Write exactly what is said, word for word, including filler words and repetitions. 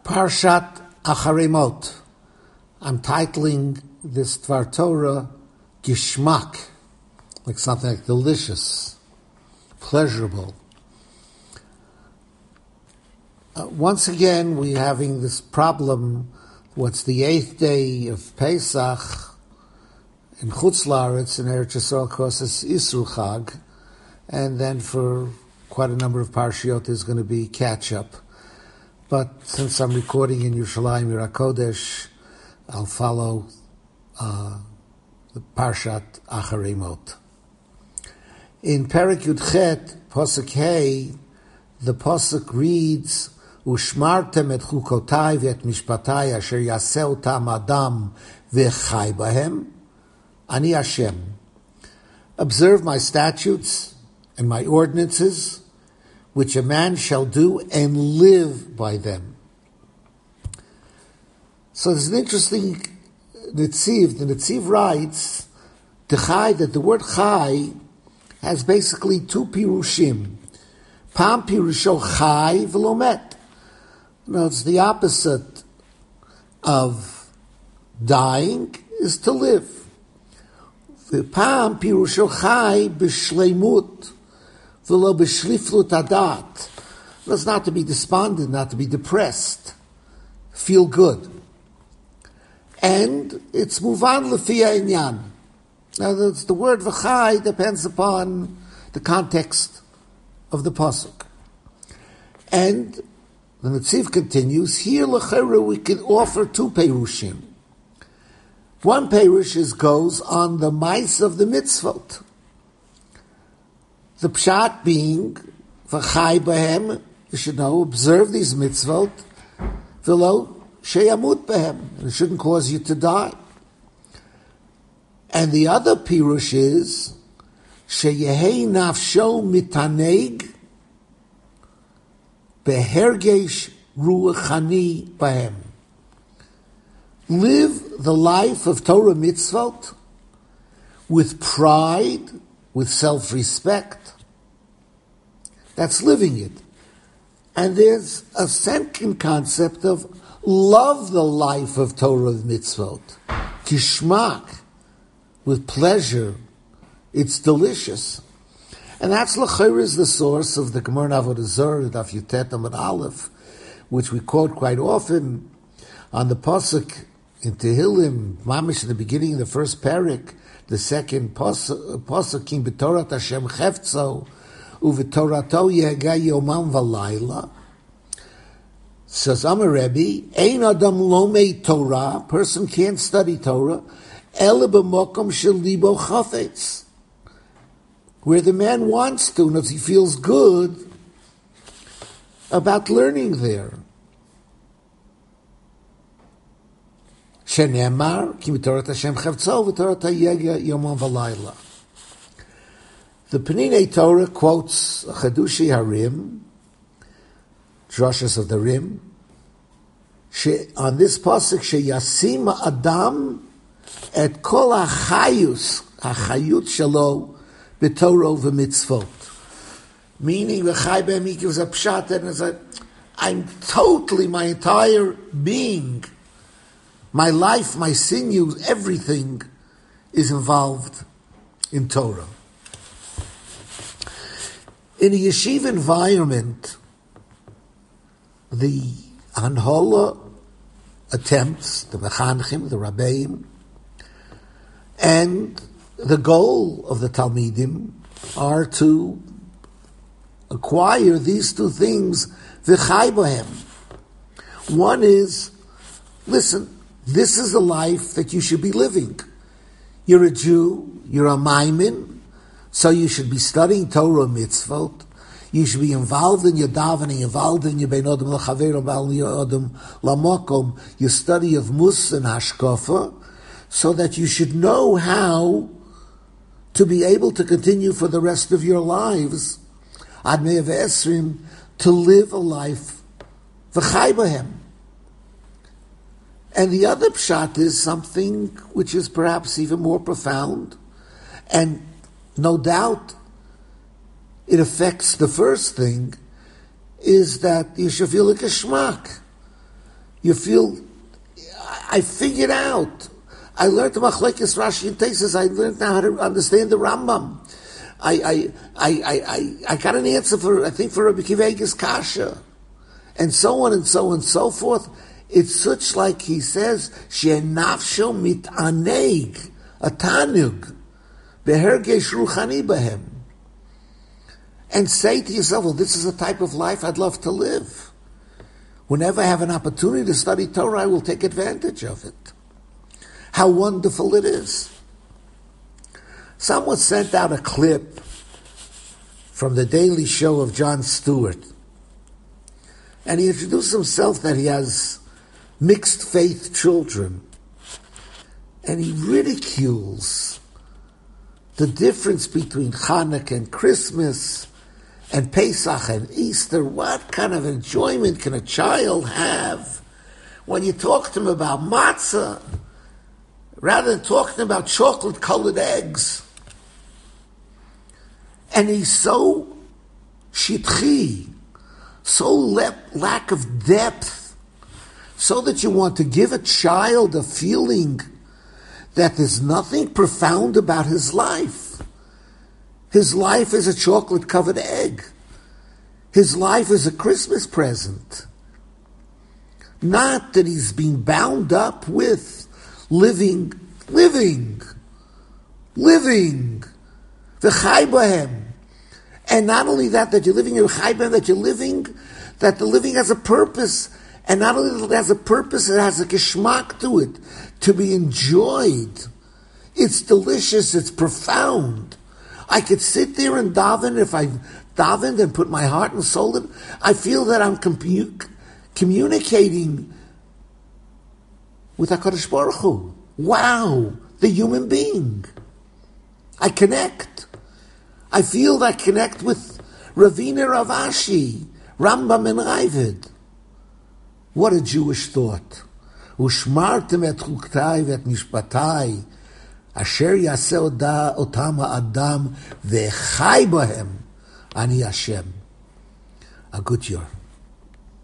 Parshat Acharei Mot. I'm titling this Dvar Torah Gishmak, like something like delicious, pleasurable. Uh, once again, we're having this problem. What's the eighth day of Pesach in Chutz La'aretz in Eretz Yisrael, of course, it's Isur Chag, and then for quite a number of parshiot there's going to be catch-up. But since I'm recording in Yerushalayim, Yer HaKodesh, I'll follow uh, the Parshat Acharei Mot. In Perek Yudchet, Posuk Hey, the Posuk reads, Ushmartem et chukotai v'et mishpatai asher yaseh otam adam v'chai bahem, ani Hashem. Observe my statutes and my ordinances, which a man shall do and live by them. So there's an interesting Netziv. The Netziv writes, the chai, that the word chai has basically two pirushim. Pam pirusho chai v'lo met. No, it's the opposite of dying is to live. Pam pirusho chai b'shleimut. V'lo b'shliflut adat. That's not to be despondent, not to be depressed. Feel good. And it's muvan l'fiya inyan. Now, that's the word v'chai depends upon the context of the pasuk. And the Netziv continues, here l'chera we can offer two perushim. One perush is goes on the mice of the mitzvot. The pshat being, v'chai bahem, you should know, observe these mitzvot, v'lo sheyamut bahem, it shouldn't cause you to die. And the other pirush is, sheyehei nafsho mitaneg, behergesh ruachani bahem. Live the life of Torah mitzvot with pride, with self-respect. That's living it. And there's a second concept of love the life of Torah mitzvot. Kishmak, with pleasure. It's delicious. And that's l'chayr is the source of the Gemara Avodah Zarah, Daf Yutet Amud Aleph, which we quote quite often on the pasuk in Tehillim, mamish at the beginning of the first parak, the second pasuk, Kim b'Torah Hashem Chefzo, u'v'Torato yehega yomam v'layla. Says Amar Rebbe, Ein adam lomei Torah, person can't study Torah, ele b'mokom shel libo chafetz, where the man wants to, and he feels good about learning there. Shenemar, Kim b'Torah Hashem Chefzo, v'Torato yehega yomam v'layla. The Peninei Torah quotes Chedushi Harim, Drashas of the Rim, she, on this pasuk, sheyasim Adam et kol hachayus, hachayut shelo b'Torah v'mitzvot. Meaning, v'chai b'hem, he gives a pshat, and it's like, I'm totally, my entire being, my life, my sinews, everything is involved in Torah. In a yeshiva environment, the Hanhola attempts, the Mechanchim, the Rabbeim, and the goal of the Talmidim are to acquire these two things, v'chai bohem. One is, listen, this is the life that you should be living. You're a Jew, you're a Maimin, so you should be studying Torah mitzvot. You should be involved in your davening, involved in your bein adam l'chaveiro, b'al adam lamokom, your study of mus and hashkafa, so that you should know how to be able to continue for the rest of your lives, ad mei v'esrim, to live a life v'chai b'hem. And the other pshat is something which is perhaps even more profound, and no doubt it affects the first thing, is that you should feel like a shmak. You feel, I figured out. I learned the Machlekes Rashi and Taisus. I learned now how to understand the Rambam. I I I I I, I got an answer for, I think, for Rabbi Akiva Eiger's kasha, and so on and so on and so forth. It's such, like he says, she'enafsho mitaneg, a tanug, behergesh ruchani bahem. And say to yourself, well, this is a type of life I'd love to live. Whenever I have an opportunity to study Torah, I will take advantage of it. How wonderful it is. Someone sent out a clip from the Daily Show of Jon Stewart. And he introduced himself that he has mixed faith children. And he ridicules the difference between Hanukkah and Christmas and Pesach and Easter. What kind of enjoyment can a child have when you talk to him about matzah rather than talking about chocolate-colored eggs? And he's so shitchi, so le- lack of depth, so that you want to give a child a feeling that there's nothing profound about his life. His life is a chocolate-covered egg. His life is a Christmas present. Not that he's being bound up with living, living, living, v'chai b'hem. And not only that, that you're living in v'chai b'hem, that you're living, that the living has a purpose. And not only that it has a purpose, it has a geschmack to it, to be enjoyed. It's delicious, it's profound. I could sit there and daven. If I davened and put my heart and soul in it, I feel that I'm compu- communicating with HaKadosh Baruch Hu. Wow, the human being. I connect. I feel that I connect with Ravina Rav Ashi, Rambam and Ravid. What a Jewish thought. Ushmartem et chuktai vet mishpatai, asher yaseh otam ha'adam v'chai bahem, ani Hashem. A good year.